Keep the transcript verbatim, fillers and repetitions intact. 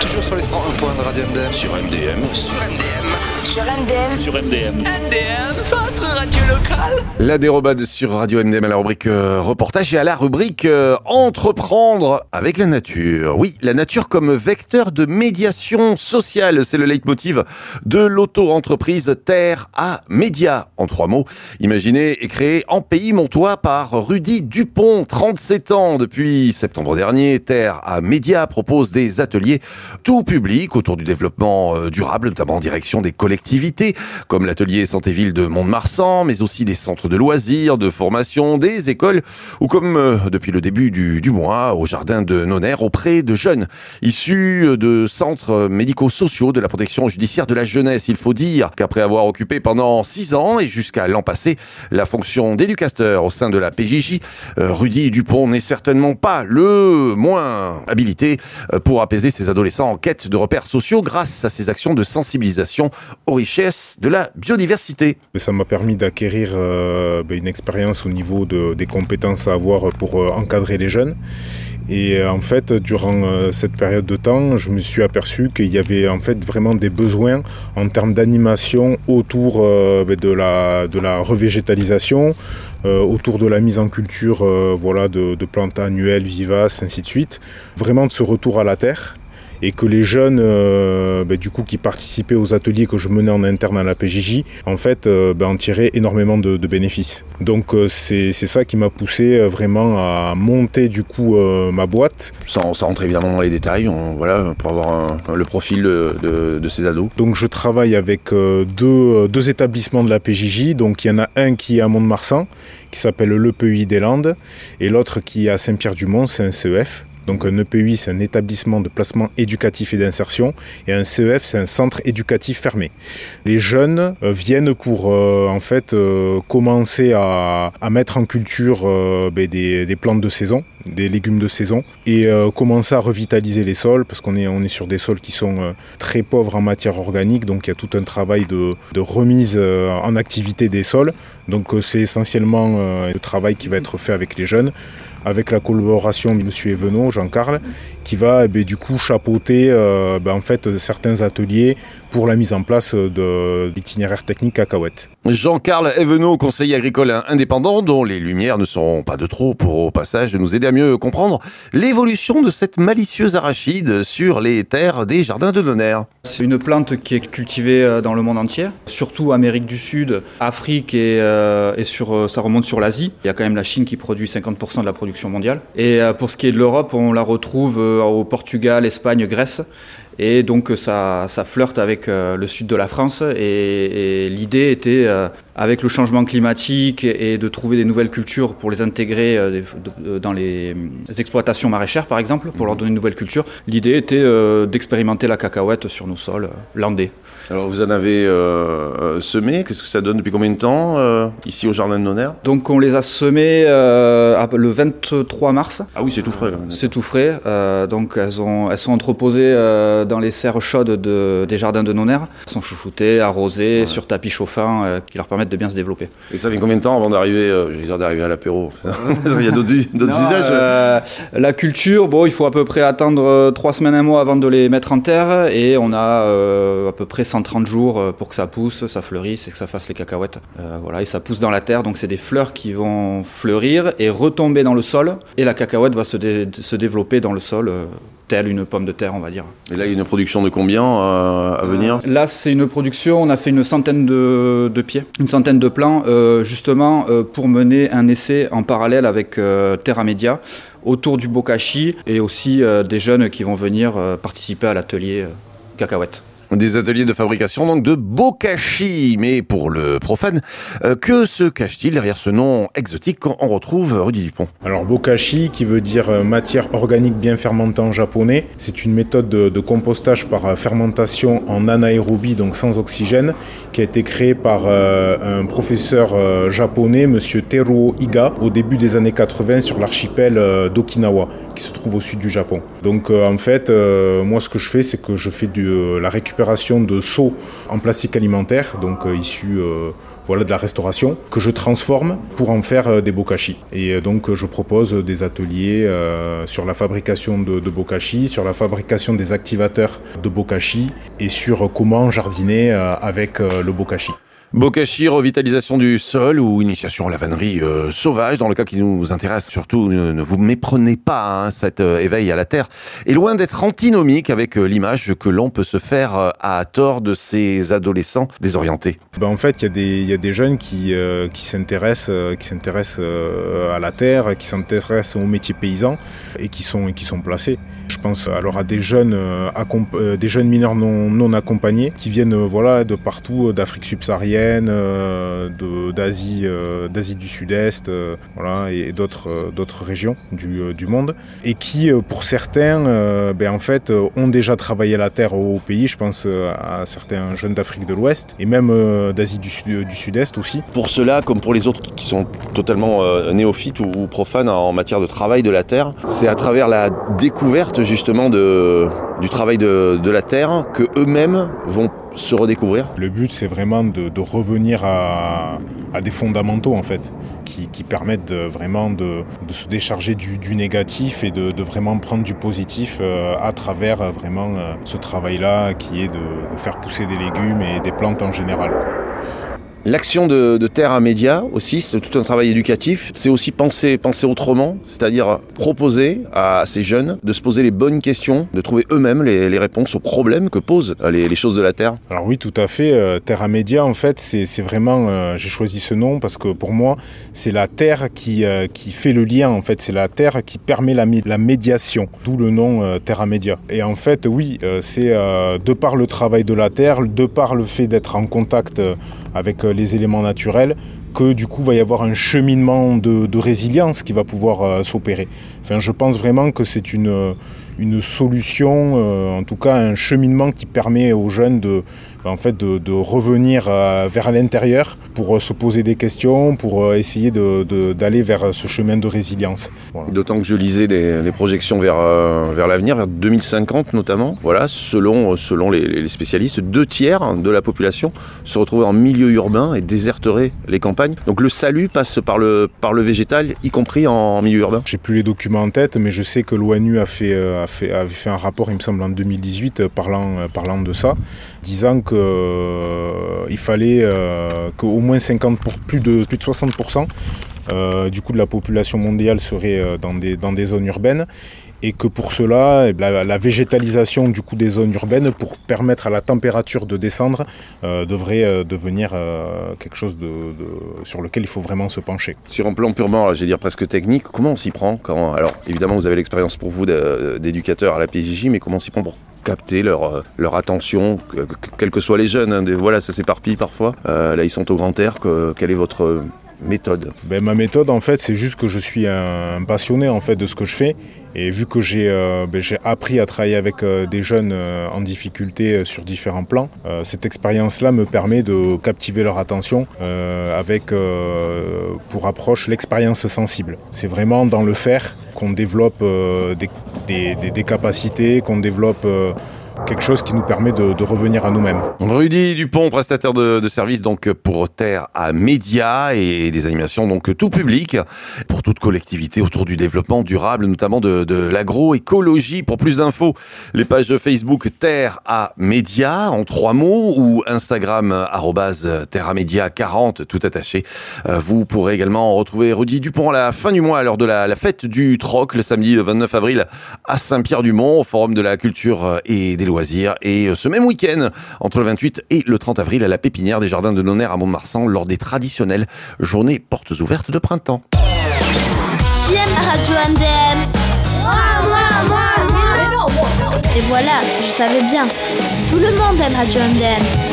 Toujours sur les cent un points de Radio M D M. Sur M D M. Sur M D M. Sur M D M. Sur M D M. M D M, votre radio locale. La dérobade sur Radio M D M à la rubrique euh, reportage et à la rubrique euh, entreprendre avec la nature. Oui, la nature comme vecteur de médiation sociale, c'est le leitmotiv de l'auto-entreprise Terre à Média. En trois mots, imaginé et créé en pays montois par Rudy Dupont, trente-sept ans. Depuis septembre dernier, Terre à Média propose des ateliers tout public autour du développement euh, durable, notamment en direction des collectivités, comme l'atelier Santé-Ville de Mont-de-Marsan, mais aussi des centres de loisirs, de formation, des écoles, ou comme euh, depuis le début du, du mois, au jardin de Nonner, auprès de jeunes issus de centres médico-sociaux de la protection judiciaire de la jeunesse. Il faut dire qu'après avoir occupé pendant six ans et jusqu'à l'an passé la fonction d'éducateur au sein de la P J J, euh, Rudy Dupont n'est certainement pas le moins habilité pour apaiser ces adolescents en quête de repères sociaux grâce à ses actions de sensibilisation aux richesses de la biodiversité. Ça m'a permis d'acquérir euh, une expérience au niveau de, des compétences à avoir pour euh, encadrer les jeunes. Et euh, en fait, durant euh, cette période de temps, je me suis aperçu qu'il y avait en fait vraiment des besoins en termes d'animation autour euh, de, la, de la revégétalisation, euh, autour de la mise en culture euh, voilà, de, de plantes annuelles, vivaces, ainsi de suite. Vraiment de ce retour à la terre. Et que les jeunes euh, bah, du coup, qui participaient aux ateliers que je menais en interne à la P J J, en fait, euh, bah, en tiraient énormément de, de bénéfices. Donc euh, c'est, c'est ça qui m'a poussé euh, vraiment à monter du coup euh, ma boîte. Sans, sans rentrer évidemment dans les détails, on, voilà, pour avoir un, le profil de, de, de ces ados. Donc je travaille avec euh, deux, deux établissements de la P J J. Donc il y en a un qui est à Mont-de-Marsan, qui s'appelle l'E P E I des Landes, et l'autre qui est à Saint-Pierre-du-Mont, c'est un C E F. Donc un E P U I, c'est un établissement de placement éducatif et d'insertion, et un C E F, c'est un centre éducatif fermé. Les jeunes euh, viennent pour euh, en fait euh, commencer à, à mettre en culture euh, ben, des, des plantes de saison, des légumes de saison, et euh, commencer à revitaliser les sols, parce qu'on est, on est sur des sols qui sont euh, très pauvres en matière organique, donc il y a tout un travail de, de remise euh, en activité des sols. Donc euh, c'est essentiellement euh, le travail qui va être fait avec les jeunes, avec la collaboration de M. Evenot, Jean-Carl, qui va eh bien, du coup chapeauter euh, ben, en fait, certains ateliers pour la mise en place de l'itinéraire technique cacahuète. Jean-Carl Evenot, conseiller agricole indépendant, dont les lumières ne seront pas de trop pour au passage de nous aider à mieux comprendre l'évolution de cette malicieuse arachide sur les terres des jardins de Nonner. C'est une plante qui est cultivée dans le monde entier, surtout Amérique du Sud, Afrique et, euh, et sur, ça remonte sur l'Asie. Il y a quand même la Chine qui produit cinquante pour cent de la production mondiale. Et pour ce qui est de l'Europe, on la retrouve au Portugal, Espagne, Grèce. Et donc ça, ça flirte avec euh, le sud de la France et, et l'idée était, euh, avec le changement climatique et, et de trouver des nouvelles cultures pour les intégrer euh, de, de, dans les, les exploitations maraîchères par exemple, pour leur donner une nouvelle culture, l'idée était euh, d'expérimenter la cacahuète sur nos sols euh, landais. Alors vous en avez euh, semé, qu'est-ce que ça donne depuis combien de temps euh, ici au jardin de Nonner? Donc on les a semés euh, le vingt-trois mars. Ah oui, c'est tout frais. Euh, c'est tout frais, euh, donc elles, ont, elles sont entreposées euh, dans les serres chaudes de, des jardins de Nonner. Elles sont chouchoutées, arrosées, ouais. Sur tapis chauffants euh, qui leur permettent de bien se développer. Et ça fait combien de temps avant d'arriver, euh, je vais dire d'arriver à l'apéro? Il y a d'autres, d'autres non, usages euh, La culture, bon, il faut à peu près attendre euh, trois semaines, un mois avant de les mettre en terre et on a euh, à peu près cent trente jours pour que ça pousse, ça fleurisse et que ça fasse les cacahuètes. Euh, voilà, et ça pousse dans la terre, donc c'est des fleurs qui vont fleurir et retomber dans le sol et la cacahuète va se, dé- se développer dans le sol. Euh, telle une pomme de terre, on va dire. Et là, il y a une production de combien euh, à venir? Là, c'est une production, on a fait une centaine de, de pieds, une centaine de plants, euh, justement euh, pour mener un essai en parallèle avec euh, Terra Media autour du bokashi et aussi euh, des jeunes qui vont venir euh, participer à l'atelier euh, cacahuète. Des ateliers de fabrication donc de bokashi, mais pour le profane, euh, que se cache-t-il derrière ce nom exotique quand on retrouve Rudy Dupont? Alors bokashi, qui veut dire matière organique bien fermentée en japonais, c'est une méthode de, de compostage par fermentation en anaérobie, donc sans oxygène, qui a été créée par euh, un professeur euh, japonais, monsieur Teruo Iga, au début des années quatre-vingts sur l'archipel euh, d'Okinawa. qui se trouve au sud du Japon. Donc euh, en fait, euh, moi ce que je fais, c'est que je fais de euh, la récupération de seaux en plastique alimentaire, donc euh, issus euh, voilà, de la restauration, que je transforme pour en faire euh, des bokashi. Et euh, donc je propose des ateliers euh, sur la fabrication de, de bokashi, sur la fabrication des activateurs de bokashi et sur euh, comment jardiner euh, avec euh, le bokashi. Bokashi, revitalisation du sol ou initiation à la vannerie euh, sauvage, dans le cas qui nous intéresse. Surtout, ne, ne vous méprenez pas, hein, cet euh, éveil à la terre est loin d'être antinomique avec euh, l'image que l'on peut se faire euh, à tort de ces adolescents désorientés. Ben en fait, il y a des il y a des jeunes qui euh, qui s'intéressent euh, qui s'intéressent euh, à la terre, qui s'intéressent aux métiers paysans et qui sont qui sont placés. Je pense alors à des jeunes euh, accomp- euh, des jeunes mineurs non non accompagnés qui viennent euh, voilà de partout, euh, d'Afrique subsaharienne, Euh, de, d'Asie, euh, d'Asie du Sud-Est, euh, voilà, et d'autres, euh, d'autres régions du, euh, du monde, et qui, euh, pour certains, euh, ben, en fait, euh, ont déjà travaillé la terre au, au pays. Je pense euh, à certains jeunes d'Afrique de l'Ouest et même euh, d'Asie du, Sud, du Sud-Est aussi. Pour ceux-là, comme pour les autres qui sont totalement euh, néophytes ou, ou profanes en matière de travail de la terre, c'est à travers la découverte justement de, du travail de, de la terre que eux-mêmes vont se redécouvrir. Le but, c'est vraiment de, de revenir à, à des fondamentaux, en fait, qui, qui permettent de, vraiment de, de se décharger du, du négatif et de, de vraiment prendre du positif euh, à travers euh, vraiment euh, ce travail-là qui est de, de faire pousser des légumes et des plantes en général. L'action de, de Terre à Média aussi, c'est tout un travail éducatif. C'est aussi penser, penser autrement, c'est-à-dire proposer à ces jeunes de se poser les bonnes questions, de trouver eux-mêmes les, les réponses aux problèmes que posent les, les choses de la Terre. Alors oui, tout à fait. Euh, Terre à Média, en fait, c'est, c'est vraiment... Euh, j'ai choisi ce nom parce que pour moi, c'est la Terre qui, euh, qui fait le lien. En fait, c'est la Terre qui permet la, la médiation, d'où le nom euh, Terre à Média. Et en fait, oui, euh, c'est euh, de par le travail de la Terre, de par le fait d'être en contact euh, avec euh, les éléments naturels, que du coup va y avoir un cheminement de, de résilience qui va pouvoir euh, s'opérer. Enfin, je pense vraiment que c'est une, une solution, euh, en tout cas un cheminement qui permet aux jeunes de, en fait, de, de revenir euh, vers l'intérieur pour euh, se poser des questions, pour euh, essayer de, de, d'aller vers ce chemin de résilience. Voilà. D'autant que je lisais des, des projections vers, euh, vers l'avenir, vers deux mille cinquante notamment. Voilà, selon, selon les, les spécialistes, deux tiers de la population se retrouvent en milieu urbain et déserteraient les campagnes. Donc le salut passe par le, par le végétal, y compris en milieu urbain. J'ai plus les documents en tête, mais je sais que l'ONU a fait, a fait, avait fait un rapport, il me semble, en deux mille dix-huit, parlant, parlant de ça, disant qu'il euh, fallait euh, qu'au moins cinquante pour, plus, de, plus de soixante pour cent euh, du coup de la population mondiale serait euh, dans, des, dans des zones urbaines, et que pour cela, la, la végétalisation du coup des zones urbaines, pour permettre à la température de descendre, euh, devrait euh, devenir euh, quelque chose de, de, sur lequel il faut vraiment se pencher. Sur un plan purement, je vais dire presque technique, comment on s'y prend quand, alors évidemment vous avez l'expérience pour vous d'éducateur à la P J J, mais comment on s'y prend pour capter leur, leur attention, que, que, quels que soient les jeunes, hein, des, voilà, ça s'éparpille parfois, euh, là ils sont au grand air, que, quelle est votre méthode? Ben, ma méthode, en fait, c'est juste que je suis un, un passionné en fait, de ce que je fais. Et vu que j'ai, euh, ben, j'ai appris à travailler avec euh, des jeunes euh, en difficulté euh, sur différents plans, euh, cette expérience-là me permet de captiver leur attention euh, avec, euh, pour approche, l'expérience sensible. C'est vraiment dans le faire qu'on développe euh, des, des, des, des capacités, qu'on développe... Euh, quelque chose qui nous permet de, de revenir à nous-mêmes. Rudy Dupont, prestataire de, de services donc pour Terre à Média et des animations donc tout public pour toute collectivité autour du développement durable, notamment de, de l'agroécologie. Pour plus d'infos, les pages de Facebook Terre à Média en trois mots ou Instagram arobase Terre à Média quarante tout attaché. Vous pourrez également retrouver Rudy Dupont à la fin du mois lors de la, la fête du Troc le samedi vingt-neuf avril à Saint-Pierre-du-Mont au Forum de la Culture et des loisirs, et ce même week-end entre le vingt-huit et le trente avril à la Pépinière des Jardins de Nonner à Mont-de-Marsan lors des traditionnelles journées portes ouvertes de printemps. J'aime Radio M D M. Moi, moi, moi, moi. Et voilà, je savais bien. Tout le monde aime Radio M D M.